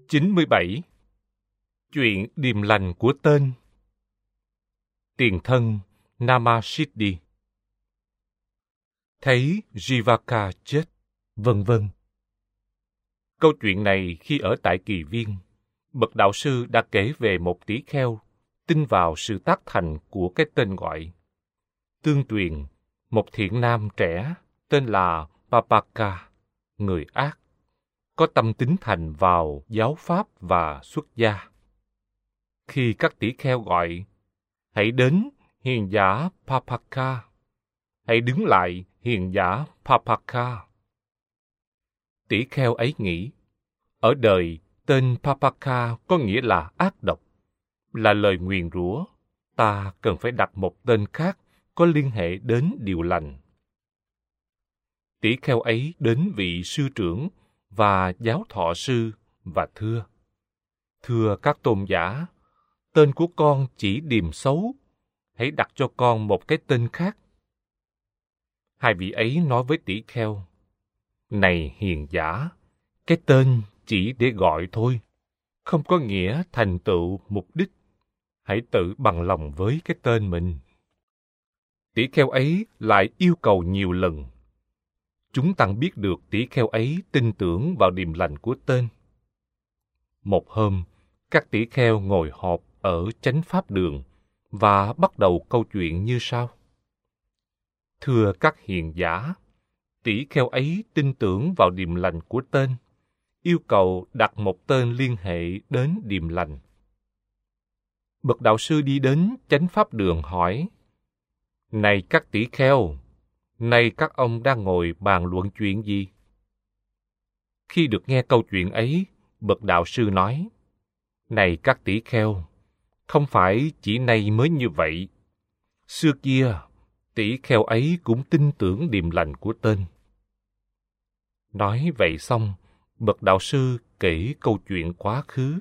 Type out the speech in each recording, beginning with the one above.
97. Chuyện điềm lành của tên. Tiền thân Namasiddhi. Thấy Jivaka chết, vân vân. Câu chuyện này khi ở tại Kỳ Viên, bậc đạo sư đã kể về một tỷ kheo tin vào sự tác thành của cái tên gọi. Tương truyền, một thiện nam trẻ tên là Papaka, người ác, có tâm tín thành vào giáo pháp và xuất gia. Khi các tỷ kheo gọi, hãy đến hiền giả Papaka, hãy đứng lại hiền giả Papaka. Tỷ kheo ấy nghĩ, ở đời tên Papaka có nghĩa là ác độc, là lời nguyền rủa, ta cần phải đặt một tên khác có liên hệ đến điều lành. Tỷ kheo ấy đến vị sư trưởng và giáo thọ sư và thưa: Thưa các tôn giả, tên của con chỉ điềm xấu, hãy đặt cho con một cái tên khác. Hai vị ấy nói với tỷ kheo: Này hiền giả, cái tên chỉ để gọi thôi, không có nghĩa thành tựu mục đích. Hãy tự bằng lòng với cái tên mình. Tỷ kheo ấy lại yêu cầu nhiều lần. Chúng tăng biết được tỷ kheo ấy tin tưởng vào điềm lành của tên. Một hôm, các tỷ kheo ngồi họp ở chánh pháp đường và bắt đầu câu chuyện như sau. Thưa các hiền giả, tỷ kheo ấy tin tưởng vào điềm lành của tên, yêu cầu đặt một tên liên hệ đến điềm lành. Bậc đạo sư đi đến chánh pháp đường hỏi: Này các tỷ kheo, nay các ông đang ngồi bàn luận chuyện gì? Khi được nghe câu chuyện ấy, bậc đạo sư nói: Này các tỷ kheo, không phải chỉ nay mới như vậy. Xưa kia, tỷ kheo ấy cũng tin tưởng điềm lành của tên. Nói vậy xong, bậc đạo sư kể câu chuyện quá khứ.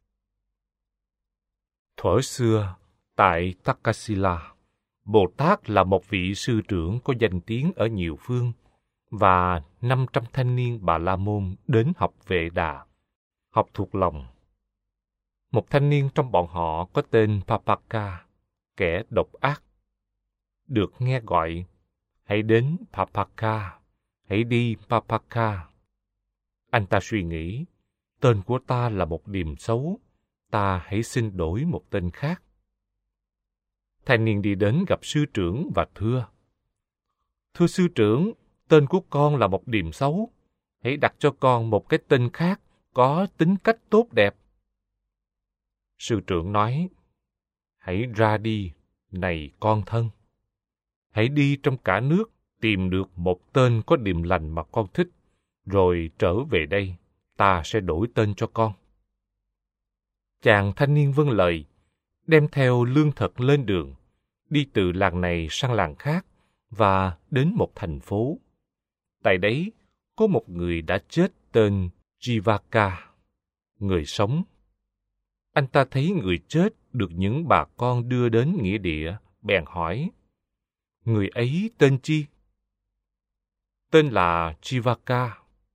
Thuở xưa, tại Takasila, Bồ Tát là một vị sư trưởng có danh tiếng ở nhiều phương, và 500 thanh niên Bà La Môn đến học Vệ Đà, học thuộc lòng. Một thanh niên trong bọn họ có tên Papaka, kẻ độc ác. Được nghe gọi, hãy đến Papaka, hãy đi Papaka. Anh ta suy nghĩ, tên của ta là một điềm xấu, ta hãy xin đổi một tên khác. Thanh niên đi đến gặp sư trưởng và thưa: Thưa sư trưởng, tên của con là một điềm xấu, hãy đặt cho con một cái tên khác có tính cách tốt đẹp. Sư trưởng nói: Hãy ra đi, này con thân. Hãy đi trong cả nước tìm được một tên có điềm lành mà con thích, rồi trở về đây, ta sẽ đổi tên cho con. Chàng thanh niên vâng lời, đem theo lương thực lên đường, đi từ làng này sang làng khác và đến một thành phố. Tại đấy, có một người đã chết tên Jivaka, người sống. Anh ta thấy người chết được những bà con đưa đến nghĩa địa, bèn hỏi: Người ấy tên chi? Tên là Jivaka.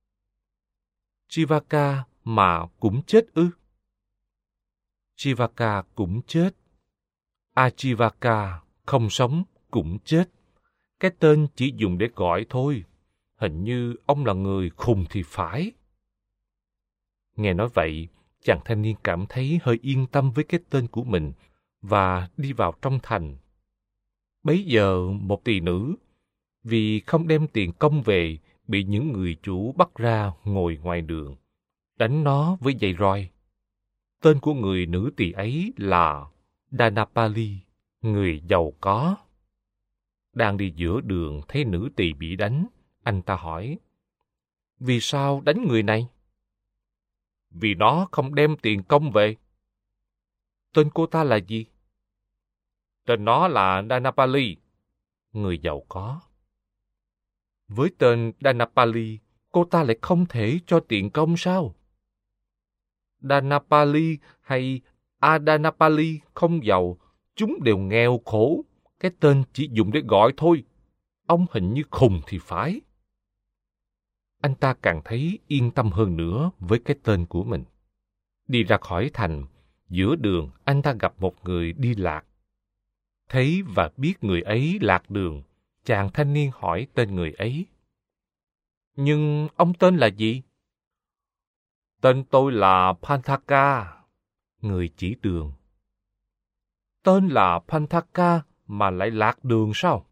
Jivaka mà cũng chết ư? Jivaka cũng chết. Ajivaka không sống cũng chết. Cái tên chỉ dùng để gọi thôi. Hình như ông là người khùng thì phải. Nghe nói vậy, chàng thanh niên cảm thấy hơi yên tâm với cái tên của mình và đi vào trong thành. Bấy giờ một tỳ nữ, vì không đem tiền công về, bị những người chủ bắt ra ngồi ngoài đường, đánh nó với dây roi. Tên của người nữ tỳ ấy là Dhanapali, người giàu có. Đang đi giữa đường thấy nữ tỳ bị đánh, anh ta hỏi: Vì sao đánh người này? Vì nó không đem tiền công về. Tên cô ta là gì? Tên nó là Dhanapali, người giàu có. Với tên Dhanapali, cô ta lại không thể cho tiền công sao? Dhanapali hay Adhanapali không giàu, chúng đều nghèo khổ. Cái tên chỉ dùng để gọi thôi. Ông hình như khùng thì phải. Anh ta càng thấy yên tâm hơn nữa với cái tên của mình. Đi ra khỏi thành, giữa đường anh ta gặp một người đi lạc. Thấy và biết người ấy lạc đường, chàng thanh niên hỏi tên người ấy. Nhưng ông tên là gì? Tên tôi là Panthaka. Người chỉ đường. Tên là Panthaka mà lại lạc đường sao?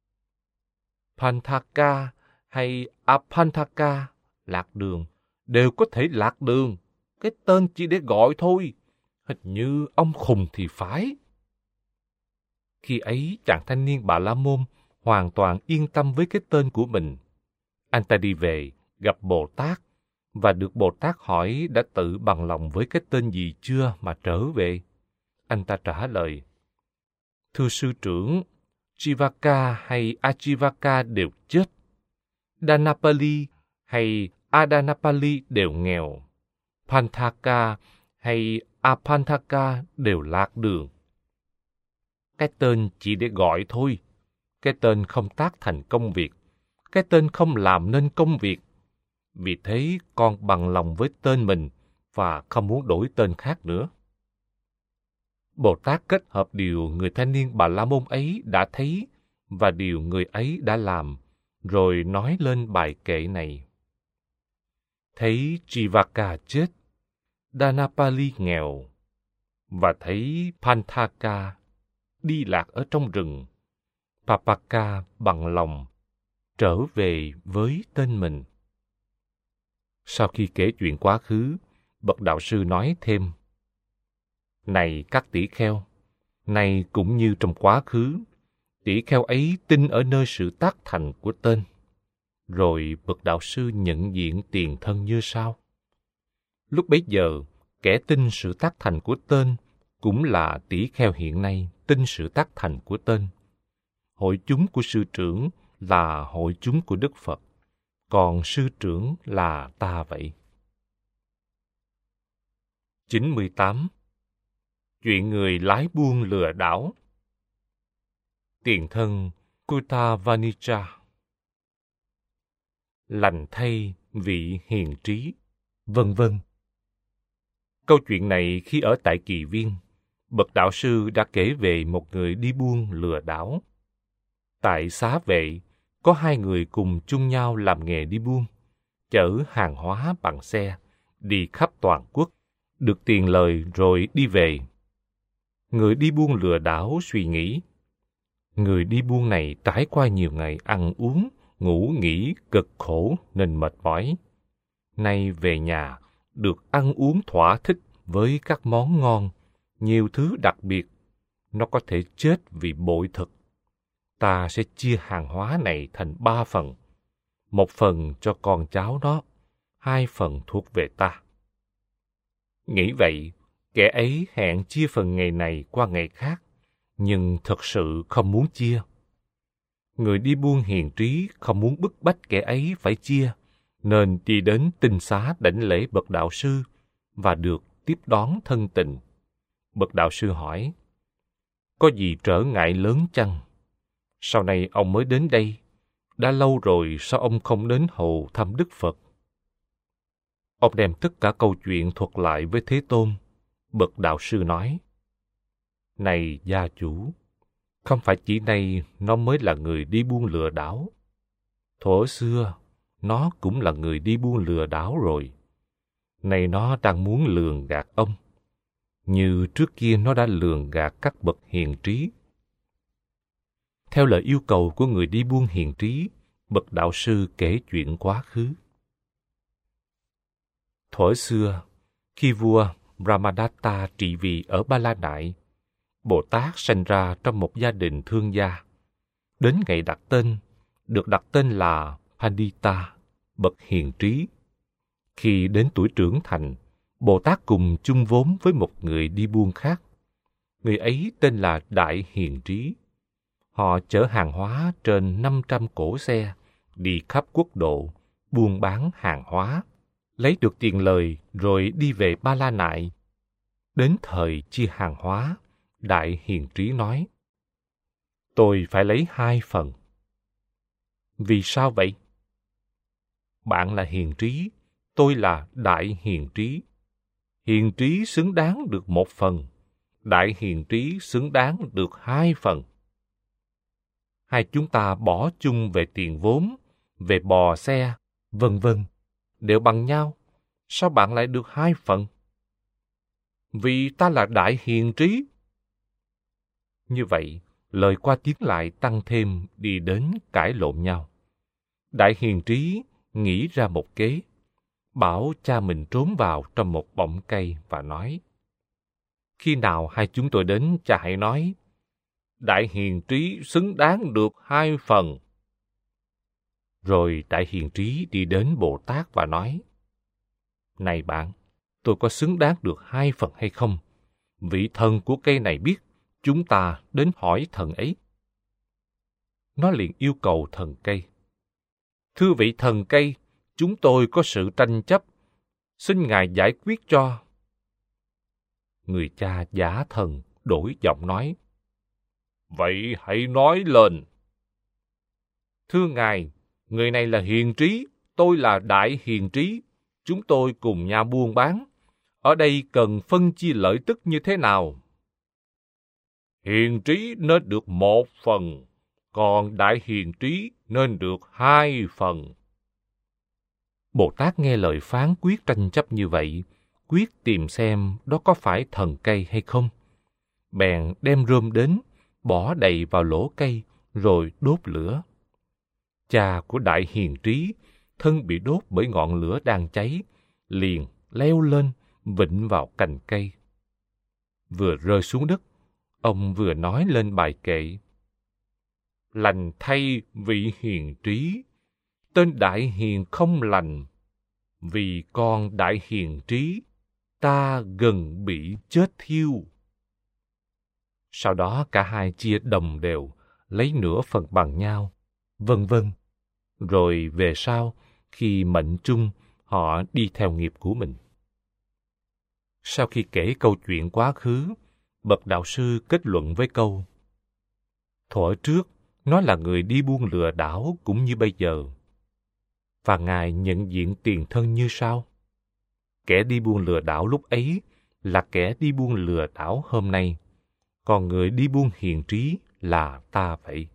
Panthaka hay Apanthaka, lạc đường, đều có thể lạc đường. Cái tên chỉ để gọi thôi. Hình như ông khùng thì phải. Khi ấy, chàng thanh niên Bà La Môn hoàn toàn yên tâm với cái tên của mình. Anh ta đi về, gặp Bồ Tát, và được Bồ Tát hỏi đã tự bằng lòng với cái tên gì chưa mà trở về. Anh ta trả lời, thưa sư trưởng, Jivaka hay Ajivaka đều chết. Danapali hay Adanapali đều nghèo. Panthaka hay Apanthaka đều lạc đường. Cái tên chỉ để gọi thôi. Cái tên không tác thành công việc. Cái tên không làm nên công việc. Vì thế con bằng lòng với tên mình và không muốn đổi tên khác nữa. Bồ Tát kết hợp điều người thanh niên Bà La Môn ấy đã thấy và điều người ấy đã làm, rồi nói lên bài kệ này. Thấy Jivaka chết, Danapali nghèo, và thấy Panthaka đi lạc ở trong rừng, Papaka bằng lòng trở về với tên mình. Sau khi kể chuyện quá khứ, bậc đạo sư nói thêm, này các tỷ kheo, này cũng như trong quá khứ, tỷ kheo ấy tin ở nơi sự tác thành của tên. Rồi bậc đạo sư nhận diện tiền thân như sau. Lúc bấy giờ, kẻ tin sự tác thành của tên cũng là tỷ kheo hiện nay tin sự tác thành của tên. Hội chúng của sư trưởng là hội chúng của Đức Phật, còn sư trưởng là ta vậy. 98. Chuyện người lái buôn lừa đảo. Tiền thân Kutavanija. Lành thay vị hiền trí, vân vân. Câu chuyện này khi ở tại Kỳ Viên, bậc đạo sư đã kể về một người đi buôn lừa đảo. Tại Xá Vệ, có hai người cùng chung nhau làm nghề đi buôn, chở hàng hóa bằng xe, đi khắp toàn quốc, được tiền lời rồi đi về. Người đi buôn lừa đảo suy nghĩ, người đi buôn này trải qua nhiều ngày ăn uống, ngủ nghỉ cực khổ nên mệt mỏi. Nay về nhà, được ăn uống thỏa thích với các món ngon, nhiều thứ đặc biệt, nó có thể chết vì bội thực. Ta sẽ chia hàng hóa này thành 3 phần. 1 phần cho con cháu nó, 2 phần thuộc về ta. Nghĩ vậy, kẻ ấy hẹn chia phần ngày này qua ngày khác, nhưng thật sự không muốn chia. Người đi buôn hiền trí không muốn bức bách kẻ ấy phải chia, nên đi đến tinh xá đảnh lễ bậc đạo sư và được tiếp đón thân tình. Bậc đạo sư hỏi, có gì trở ngại lớn chăng? Sau này ông mới đến đây, đã lâu rồi sao ông không đến hầu thăm Đức Phật? Ông đem tất cả câu chuyện thuật lại với Thế Tôn. Bậc đạo sư nói, này gia chủ, không phải chỉ nay nó mới là người đi buôn lừa đảo. Thuở xưa, nó cũng là người đi buôn lừa đảo rồi. Nay nó đang muốn lường gạt ông, như trước kia nó đã lường gạt các bậc hiền trí. Theo lời yêu cầu của người đi buôn hiền trí, bậc đạo sư kể chuyện quá khứ. Thuở xưa, khi vua Brahmadatta trị vì ở Ba La Nại, Bồ Tát sanh ra trong một gia đình thương gia. Đến ngày đặt tên, được đặt tên là Pandita, bậc hiền trí. Khi đến tuổi trưởng thành, Bồ Tát cùng chung vốn với một người đi buôn khác. Người ấy tên là Đại Hiền Trí. Họ chở hàng hóa trên 500 cỗ xe, đi khắp quốc độ, buôn bán hàng hóa, lấy được tiền lời rồi đi về Ba La Nại. Đến thời chia hàng hóa, Đại Hiền Trí nói, tôi phải lấy 2 phần. Vì sao vậy? Bạn là hiền trí, tôi là Đại Hiền Trí. hiền trí xứng đáng được 1 phần, đại hiền trí xứng đáng được 2 phần. Hai chúng ta bỏ chung về tiền vốn, về bò xe, vân vân, đều bằng nhau. Sao bạn lại được 2 phần? Vì ta là đại hiền trí. Như vậy, lời qua tiếng lại tăng thêm đi đến cãi lộn nhau. Đại hiền trí nghĩ ra một kế, bảo cha mình trốn vào trong một bọng cây và nói: khi nào hai chúng tôi đến, cha hãy nói, đại hiền trí xứng đáng được 2 phần. Rồi đại hiền trí đi đến Bồ Tát và nói: này bạn, tôi có xứng đáng được 2 phần hay không? Vị thần của cây này biết, chúng ta đến hỏi thần ấy. Nó liền yêu cầu thần cây: thưa vị thần cây, chúng tôi có sự tranh chấp, xin ngài giải quyết cho. Người cha giả thần đổi giọng nói: vậy hãy nói lên. Thưa ngài, người này là hiền trí, tôi là đại hiền trí. Chúng tôi cùng nhau buôn bán. Ở đây cần phân chia lợi tức như thế nào? Hiền trí nên được 1 phần, còn đại hiền trí nên được 2 phần. Bồ Tát nghe lời phán quyết tranh chấp như vậy, quyết tìm xem đó có phải thần cây hay không. Bèn đem rơm đến, bỏ đầy vào lỗ cây, rồi đốt lửa. Cha của đại hiền trí, thân bị đốt bởi ngọn lửa đang cháy, liền leo lên, vịnh vào cành cây. Vừa rơi xuống đất, ông vừa nói lên bài kệ: lành thay vị hiền trí, tên đại hiền không lành, vì con đại hiền trí, ta gần bị chết thiêu. Sau đó cả hai chia đồng đều, lấy nửa phần bằng nhau, vân vân. Rồi về sau, khi mệnh chung, họ đi theo nghiệp của mình. Sau khi kể câu chuyện quá khứ, bậc đạo sư kết luận với câu: thuở trước, nó là người đi buôn lừa đảo cũng như bây giờ. Và Ngài nhận diện tiền thân như sau: kẻ đi buôn lừa đảo lúc ấy là kẻ đi buôn lừa đảo hôm nay, còn người đi buôn hiền trí là ta vậy.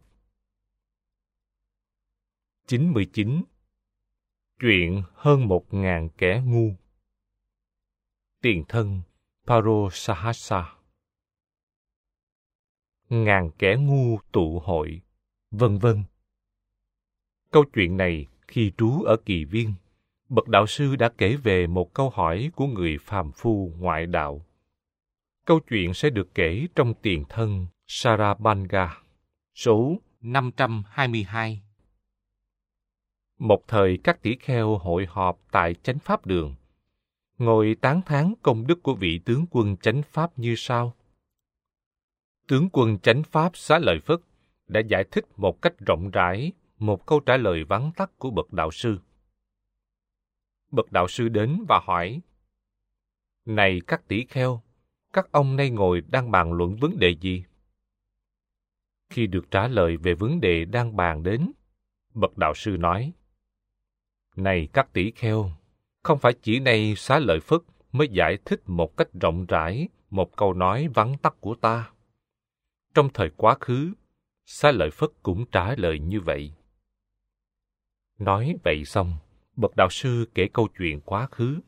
99. Chuyện hơn 1.000 kẻ ngu. Tiền thân Parosahasa. Ngàn kẻ ngu tụ hội, vân vân. Câu chuyện này khi trú ở Kỳ Viên, bậc đạo sư đã kể về một câu hỏi của người phàm phu ngoại đạo. Câu chuyện sẽ được kể trong tiền thân Sarabanga, số 522. Một thời các tỷ kheo hội họp tại Chánh Pháp Đường, ngồi tán thán công đức của vị tướng quân Chánh Pháp như sau. Tướng quân Chánh Pháp Xá Lợi Phất đã giải thích một cách rộng rãi một câu trả lời vắn tắt của bậc đạo sư. Bậc đạo sư đến và hỏi: này các tỷ kheo, các ông nay ngồi đang bàn luận vấn đề gì? Khi được trả lời về vấn đề đang bàn đến, bậc đạo sư nói: này các tỷ kheo, không phải chỉ nay Xá Lợi Phất mới giải thích một cách rộng rãi một câu nói vắn tắt của ta. Trong thời quá khứ, Xá Lợi Phất cũng trả lời như vậy. Nói vậy xong, bậc đạo sư kể câu chuyện quá khứ.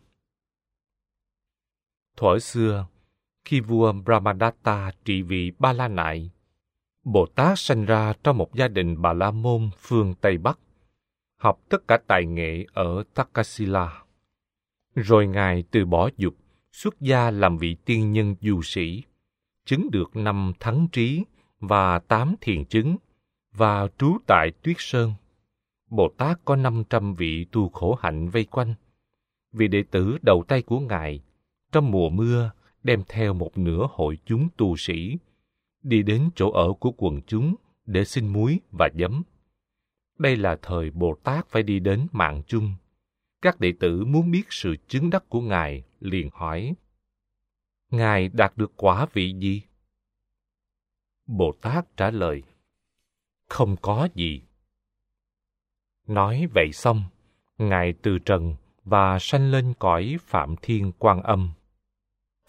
Thuở xưa, khi vua Brahmadatta trị vì Ba La Nại, Bồ Tát sanh ra trong một gia đình Bà La Môn phương Tây Bắc, học tất cả tài nghệ ở Takasila. Rồi Ngài từ bỏ dục, xuất gia làm vị tiên nhân du sĩ, chứng được 5 thắng trí và 8 thiền chứng, và trú tại Tuyết Sơn. Bồ Tát có 500 vị tu khổ hạnh vây quanh. Vị đệ tử đầu tay của Ngài, trong mùa mưa, đem theo một nửa hội chúng tu sĩ, đi đến chỗ ở của quần chúng để xin muối và giấm. Đây là thời Bồ Tát phải đi đến mạng chung. Các đệ tử muốn biết sự chứng đắc của Ngài, liền hỏi: Ngài đạt được quả vị gì? Bồ Tát trả lời: không có gì. Nói vậy xong, Ngài từ trần và sanh lên cõi Phạm Thiên Quan Âm.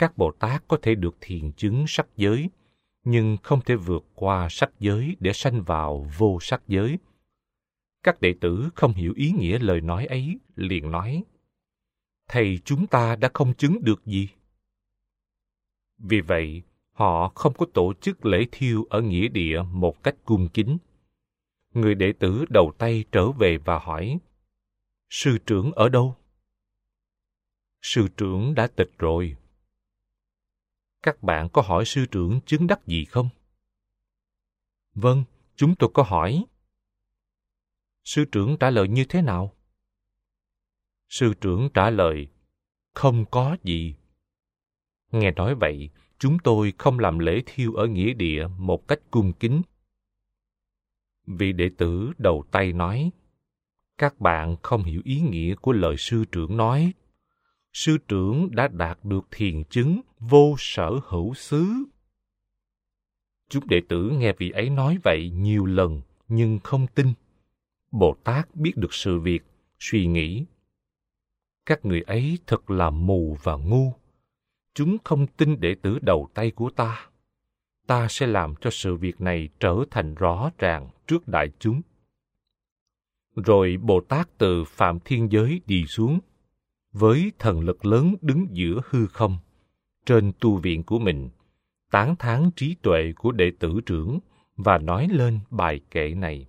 Các Bồ Tát có thể được thiền chứng sắc giới, nhưng không thể vượt qua sắc giới để sanh vào vô sắc giới. Các đệ tử không hiểu ý nghĩa lời nói ấy, liền nói: Thầy chúng ta đã không chứng được gì. Vì vậy, họ không có tổ chức lễ thiêu ở nghĩa địa một cách cung kính. Người đệ tử đầu tay trở về và hỏi: Sư trưởng ở đâu? Sư trưởng đã tịch rồi. Các bạn có hỏi sư trưởng chứng đắc gì không? Vâng, chúng tôi có hỏi. Sư trưởng trả lời như thế nào? Sư trưởng trả lời: Không có gì. Nghe nói vậy, chúng tôi không làm lễ thiêu ở nghĩa địa một cách cung kính. Vị đệ tử đầu tay nói: Các bạn không hiểu ý nghĩa của lời sư trưởng nói. Sư trưởng đã đạt được thiền chứng vô sở hữu xứ. Chúng đệ tử nghe vị ấy nói vậy nhiều lần nhưng không tin. Bồ Tát biết được sự việc, suy nghĩ: Các người ấy thật là mù và ngu. Chúng không tin đệ tử đầu tay của ta. Ta sẽ làm cho sự việc này trở thành rõ ràng trước đại chúng. Rồi Bồ Tát từ Phạm Thiên Giới đi xuống, với thần lực lớn đứng giữa hư không, trên tu viện của mình, tán thán trí tuệ của đệ tử trưởng và nói lên bài kệ này: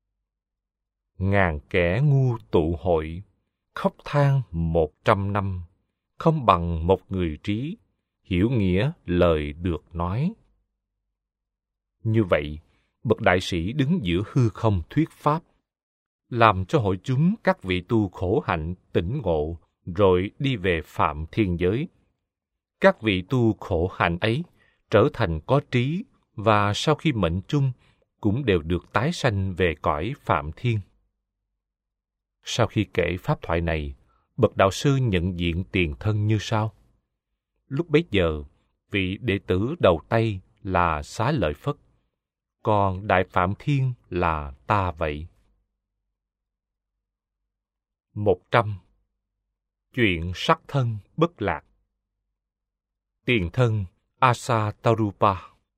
Ngàn kẻ ngu tụ hội, khóc than 100 năm, không bằng một người trí, hiểu nghĩa lời được nói. Như vậy, bậc đại sĩ đứng giữa hư không thuyết pháp, làm cho hội chúng các vị tu khổ hạnh tỉnh ngộ, rồi đi về Phạm Thiên Giới. Các vị tu khổ hạnh ấy trở thành có trí, và sau khi mệnh chung cũng đều được tái sanh về cõi Phạm Thiên. Sau khi kể pháp thoại này, bậc đạo sư nhận diện tiền thân như sau. Lúc bấy giờ, vị đệ tử đầu tay là Xá Lợi Phất, còn Đại Phạm Thiên là ta vậy. 100. Chuyện sắc thân bất lạc. Tiền thân Asatarupa.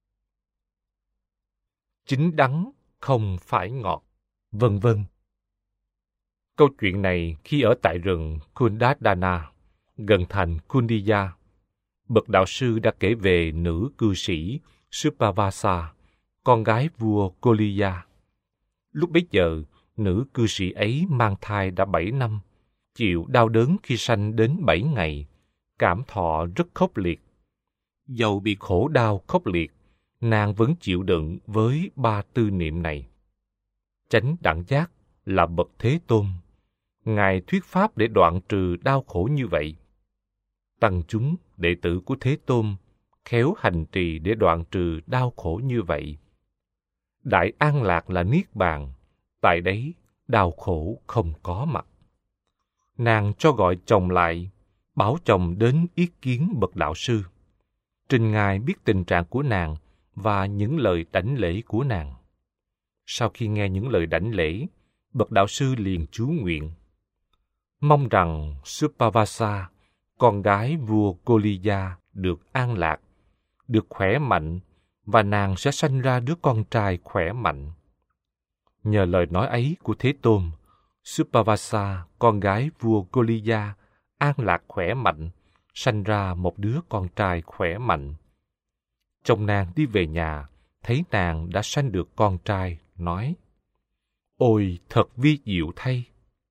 Chính đắng không phải ngọt, vân vân. Câu chuyện này khi ở tại rừng Kundadana, gần thành Kundiya, bậc đạo sư đã kể về nữ cư sĩ Suppavasa, con gái vua Koliya. Lúc bấy giờ, nữ cư sĩ ấy mang thai đã 7 năm, chịu đau đớn khi sanh đến 7 ngày, cảm thọ rất khốc liệt. Dầu bị khổ đau khốc liệt, nàng vẫn chịu đựng với 3 tư niệm này. Chánh Đẳng Giác là bậc Thế Tôn. Ngài thuyết pháp để đoạn trừ đau khổ như vậy. Tăng chúng, đệ tử của Thế Tôn, khéo hành trì để đoạn trừ đau khổ như vậy. Đại an lạc là niết bàn, tại đấy đau khổ không có mặt. Nàng cho gọi chồng lại, bảo chồng đến ý kiến bậc đạo sư, trình ngài biết tình trạng của nàng và những lời đảnh lễ của nàng. Sau khi nghe những lời đảnh lễ, bậc đạo sư liền chú nguyện: mong rằng Suppavasa, con gái vua Koliya, được an lạc, được khỏe mạnh, và nàng sẽ sanh ra đứa con trai khỏe mạnh. Nhờ lời nói ấy của Thế Tôn, Suppavasa, con gái vua Koliya, an lạc khỏe mạnh, sanh ra một đứa con trai khỏe mạnh. Chồng nàng đi về nhà, thấy nàng đã sanh được con trai, nói: Ôi, thật vi diệu thay!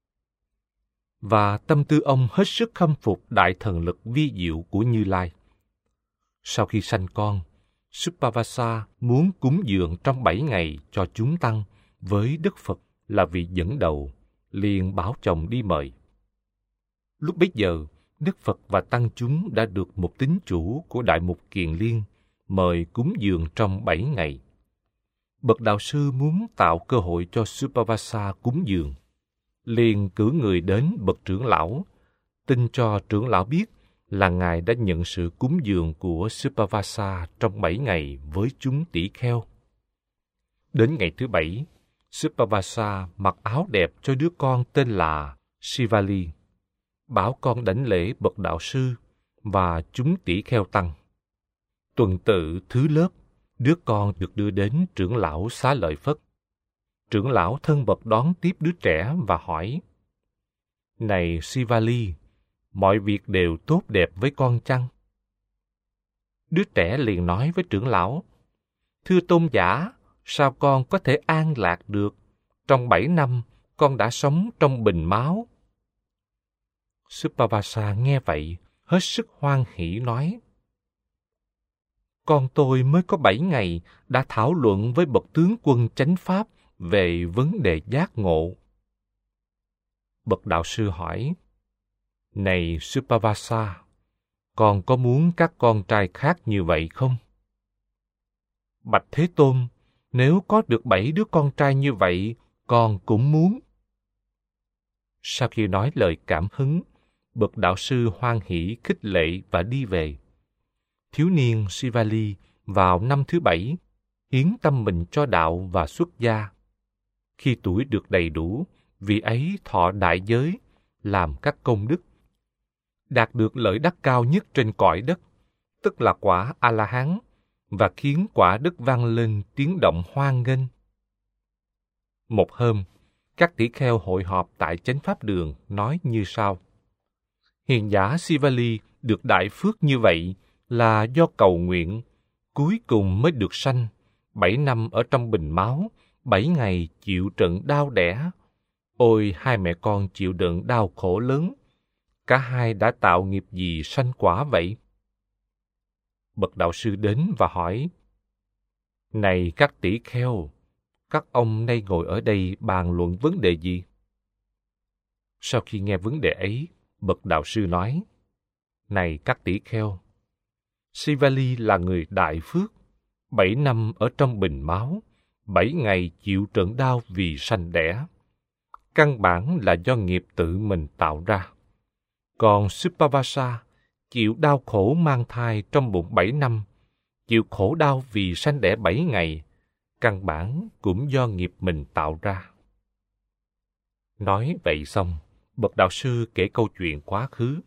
Và tâm tư ông hết sức khâm phục đại thần lực vi diệu của Như Lai. Sau khi sanh con, Suppavasa muốn cúng dường trong 7 ngày cho chúng tăng với Đức Phật là vị dẫn đầu, liền bảo chồng đi mời. Lúc bấy giờ, Đức Phật và tăng chúng đã được một tín chủ của Đại Mục Kiền Liên mời cúng dường trong 7 ngày. Bậc đạo sư muốn tạo cơ hội cho Suppavasa cúng dường, liền cử người đến bậc trưởng lão, tin cho trưởng lão biết là ngài đã nhận sự cúng dường của Suppavasa trong 7 ngày với chúng tỷ kheo. Đến ngày thứ 7, Suppavasa mặc áo đẹp cho đứa con tên là Sivali, bảo con đảnh lễ bậc đạo sư và chúng tỷ kheo tăng. Tuần tự thứ lớp, đứa con được đưa đến trưởng lão Xá Lợi Phất. Trưởng lão thân mật đón tiếp đứa trẻ và hỏi: Này Sivali, mọi việc đều tốt đẹp với con chăng? Đứa trẻ liền nói với trưởng lão: Thưa tôn giả, sao con có thể an lạc được? Trong 7 năm, con đã sống trong bình máu. Suppavasa nghe vậy, hết sức hoan hỉ nói: Con tôi mới có 7 ngày đã thảo luận với bậc tướng quân chánh pháp về vấn đề giác ngộ. Bậc đạo sư hỏi: Này Suppavasa, con có muốn các con trai khác như vậy không? Bạch Thế Tôn, nếu có được 7 đứa con trai như vậy, con cũng muốn. Sau khi nói lời cảm hứng, bậc đạo sư hoan hỉ khích lệ và đi về. Thiếu niên Sivali vào năm thứ 7 hiến tâm mình cho đạo và xuất gia. Khi tuổi được đầy đủ, vị ấy thọ đại giới, làm các công đức, đạt được lợi đắc cao nhất trên cõi đất, tức là quả A-la-hán, và khiến quả đất vang lên tiếng động hoan nghênh. Một hôm, các tỷ kheo hội họp tại Chánh Pháp Đường nói như sau: Hiền giả Sivali được đại phước như vậy là do cầu nguyện, cuối cùng mới được sanh, 7 năm ở trong bình máu, 7 ngày chịu trận đau đẻ. Ôi, hai mẹ con chịu đựng đau khổ lớn, cả hai đã tạo nghiệp gì sanh quả vậy? Bậc đạo sư đến và hỏi: Này các tỷ kheo, các ông nay ngồi ở đây bàn luận vấn đề gì? Sau khi nghe vấn đề ấy, bậc đạo sư nói: Này các tỷ kheo, Sivali là người đại phước, 7 năm ở trong bình máu, 7 ngày chịu trận đau vì sanh đẻ. Căn bản là do nghiệp tự mình tạo ra. Còn Suppavasa chịu đau khổ mang thai trong bụng 7 năm, chịu khổ đau vì sanh đẻ 7 ngày, căn bản cũng do nghiệp mình tạo ra. Nói vậy xong, bậc đạo sư kể câu chuyện quá khứ.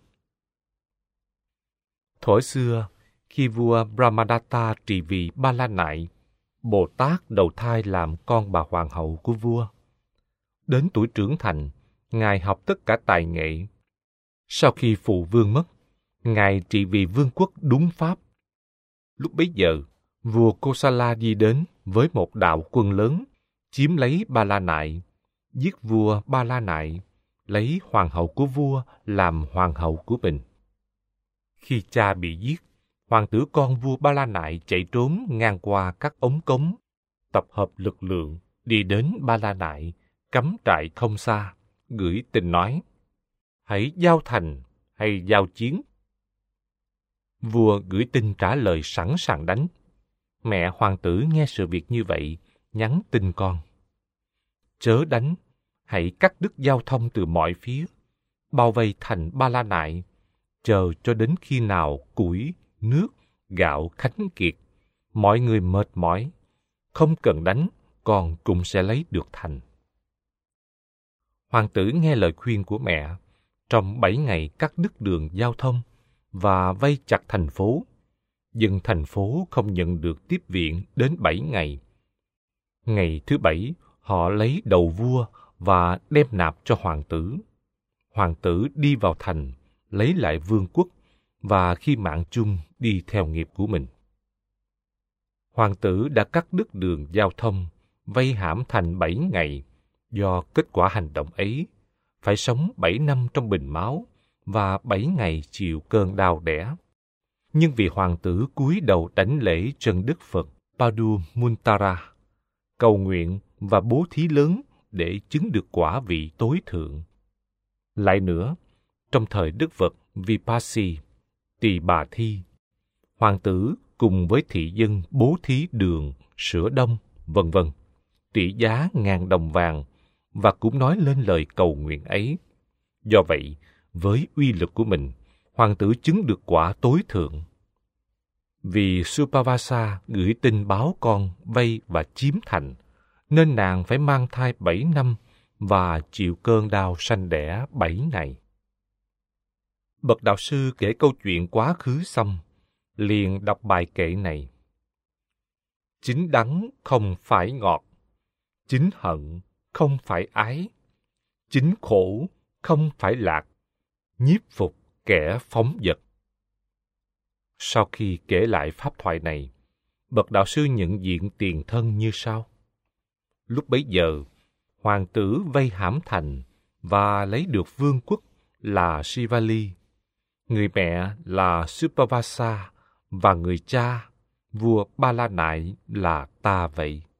Thuở xưa, khi vua Brahmadatta trị vì Ba La Nại, Bồ Tát đầu thai làm con bà hoàng hậu của vua. Đến tuổi trưởng thành, Ngài học tất cả tài nghệ. Sau khi phụ vương mất, Ngài trị vì vương quốc đúng pháp. Lúc bấy giờ, vua Kosala đi đến với một đạo quân lớn, chiếm lấy Ba La Nại, giết vua Ba La Nại, lấy hoàng hậu của vua làm hoàng hậu của mình. Khi cha bị giết, hoàng tử con vua Ba La Nại chạy trốn ngang qua các ống cống, tập hợp lực lượng, đi đến Ba La Nại, cắm trại không xa, gửi tin nói: Hãy giao thành hay giao chiến? Vua gửi tin trả lời sẵn sàng đánh. Mẹ hoàng tử nghe sự việc như vậy, nhắn tin con: Chớ đánh, hãy cắt đứt giao thông từ mọi phía, bao vây thành Ba La Nại, chờ cho đến khi nào củi, nước, gạo khánh kiệt, mọi người mệt mỏi, không cần đánh, con cũng sẽ lấy được thành. Hoàng tử nghe lời khuyên của mẹ, trong 7 ngày cắt đứt đường giao thông và vây chặt thành phố. Dân thành phố không nhận được tiếp viện đến 7 ngày. Ngày thứ 7, họ lấy đầu vua và đem nạp cho hoàng tử. Hoàng tử đi vào thành, lấy lại vương quốc và khi mạng chung đi theo nghiệp của mình. Hoàng tử đã cắt đứt đường giao thông, vây hãm thành 7 ngày. Do kết quả hành động ấy, phải sống 7 năm trong bình máu và 7 ngày chịu cơn đau đẻ. Nhưng vì hoàng tử cúi đầu đảnh lễ chân Đức Phật Padumunttara, cầu nguyện và bố thí lớn để chứng được quả vị tối thượng. Lại nữa, trong thời Đức Phật Vipassi, Tỳ Bà Thi, hoàng tử cùng với thị dân bố thí đường, sữa đông, vân vân, trị giá 1.000 đồng vàng, và cũng nói lên lời cầu nguyện ấy. Do vậy, với uy lực của mình, hoàng tử chứng được quả tối thượng. Vì Suppavasa gửi tin báo con vây và chiếm thành, nên nàng phải mang thai 7 năm và chịu cơn đau sanh đẻ 7 ngày. Bậc đạo sư kể câu chuyện quá khứ xong, liền đọc bài kệ này. Chính đắng không phải ngọt, chính hận không phải ái, chính khổ không phải lạc, nhiếp phục kẻ phóng dật. Sau khi kể lại pháp thoại này, bậc đạo sư nhận diện tiền thân như sau. Lúc bấy giờ, hoàng tử vây hãm thành và lấy được vương quốc là Shivali, người mẹ là Supavasa và người cha, vua Ba La Nại là ta vậy.